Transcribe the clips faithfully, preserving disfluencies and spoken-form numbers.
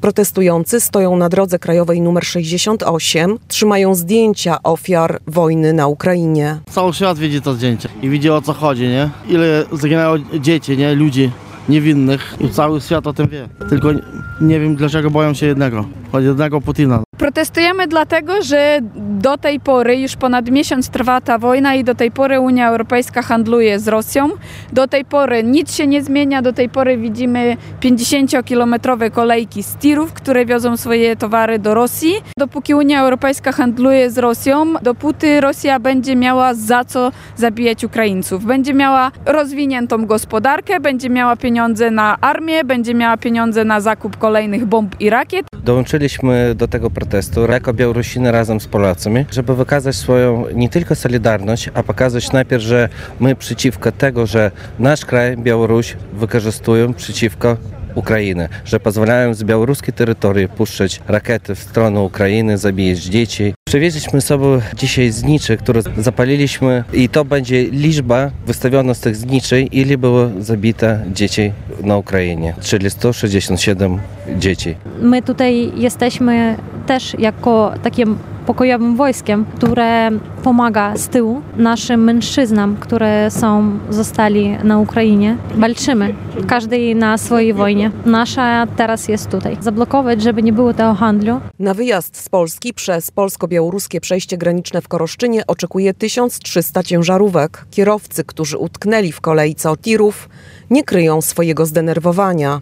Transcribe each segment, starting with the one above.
Protestujący stoją na drodze krajowej numer sześćdziesiąt osiem, trzymają zdjęcia ofiar wojny na Ukrainie. Cały świat widzi to zdjęcie i widzi, o co chodzi, nie? Ile zginęło dzieci, nie? Ludzi niewinnych i cały świat o tym wie. Tylko nie wiem, dlaczego boją się jednego, choć jednego Putina. Protestujemy dlatego, że do tej pory, już ponad miesiąc trwa ta wojna i do tej pory Unia Europejska handluje z Rosją. Do tej pory nic się nie zmienia, do tej pory widzimy pięćdziesięciokilometrowe kolejki z tirów, które wiozą swoje towary do Rosji. Dopóki Unia Europejska handluje z Rosją, dopóty Rosja będzie miała za co zabijać Ukraińców. Będzie miała rozwiniętą gospodarkę, będzie miała pieniądze na armię, będzie miała pieniądze na zakup kolejnych bomb i rakiet. Dołączyliśmy do tego protestu jako Białorusiny razem z Polakami, żeby wykazać swoją nie tylko solidarność, a pokazać najpierw, że my przeciwko tego, że nasz kraj, Białoruś, wykorzystują przeciwko Ukrainy, że pozwalają z białoruskiej terytorii puszczać rakiety w stronę Ukrainy, zabijać dzieci. Przywieźliśmy sobie dzisiaj znicze, które zapaliliśmy i to będzie liczba wystawiona z tych zniczy, ile było zabite dzieci na Ukrainie, czyli sto sześćdziesiąt siedem dzieci. My tutaj jesteśmy też jako takim pokojowym wojskiem, które pomaga z tyłu naszym mężczyznom, które są, zostali na Ukrainie. Walczymy, każdy na swojej wojnie. Nasza teraz jest tutaj. Zablokować, żeby nie było tego handlu. Na wyjazd z Polski przez polsko-białoruskie przejście graniczne w Koroszczynie oczekuje tysiąc trzysta ciężarówek. Kierowcy, którzy utknęli w kolejce od tirów, nie kryją swojego zdenerwowania.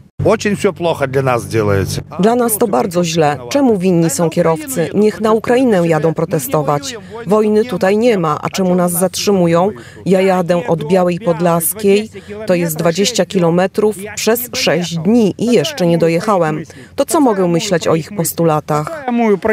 Dla nas to bardzo źle. Czemu winni są kierowcy? Niech na Ukrainę jadą protestować. Wojny tutaj nie ma, a czemu nas zatrzymują? Ja jadę od Białej Podlaskiej, to jest dwadzieścia kilometrów, przez sześć dni i jeszcze nie dojechałem. To co mogę myśleć o ich postulatach?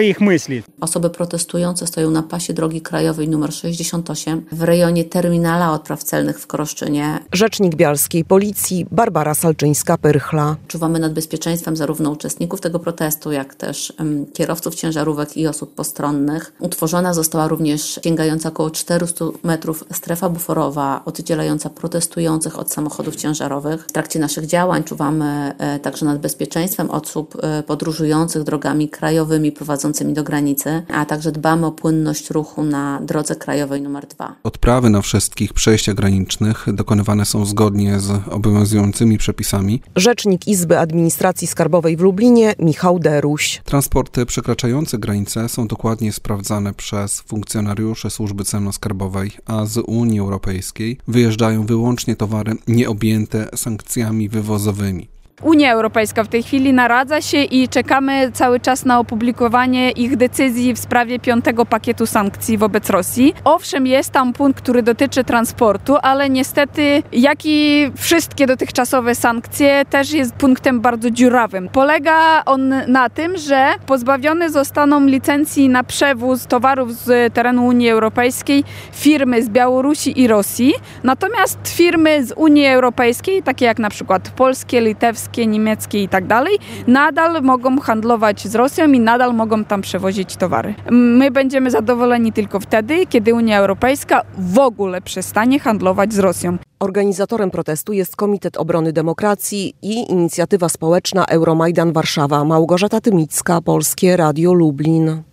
Osoby protestujące stoją na pasie drogi krajowej numer sześćdziesiąt osiem w rejonie terminala odpraw celnych w Koroszczynie. Rzecznik bialskiej policji Barbara Salczyńska-Pyrchla. Czuwamy nad bezpieczeństwem zarówno uczestników tego protestu, jak też um, kierowców ciężarówek i osób postronnych. Utworzona została również sięgająca około czterysta metrów strefa buforowa oddzielająca protestujących od samochodów ciężarowych. W trakcie naszych działań czuwamy e, także nad bezpieczeństwem osób e, podróżujących drogami krajowymi prowadzącymi do granicy, a także dbamy o płynność ruchu na drodze krajowej numer dwa. Odprawy na wszystkich przejściach granicznych dokonywane są zgodnie z obowiązującymi przepisami. Rzecznik Izby Administracji Skarbowej w Lublinie Michał Deruś. Transporty przekraczające granice są dokładnie sprawdzane przez funkcjonariuszy Służby Celno-Skarbowej, a z Unii Europejskiej wyjeżdżają wyłącznie towary nieobjęte sankcjami wywozowymi. Unia Europejska w tej chwili naradza się i czekamy cały czas na opublikowanie ich decyzji w sprawie piątego pakietu sankcji wobec Rosji. Owszem, jest tam punkt, który dotyczy transportu, ale niestety, jak i wszystkie dotychczasowe sankcje, też jest punktem bardzo dziurawym. Polega on na tym, że pozbawione zostaną licencji na przewóz towarów z terenu Unii Europejskiej firmy z Białorusi i Rosji, natomiast firmy z Unii Europejskiej, takie jak na przykład polskie, litewskie, niemieckie i tak dalej, nadal mogą handlować z Rosją i nadal mogą tam przewozić towary. My będziemy zadowoleni tylko wtedy, kiedy Unia Europejska w ogóle przestanie handlować z Rosją. Organizatorem protestu jest Komitet Obrony Demokracji i inicjatywa społeczna Euromajdan Warszawa. Małgorzata Tymicka, Polskie Radio Lublin.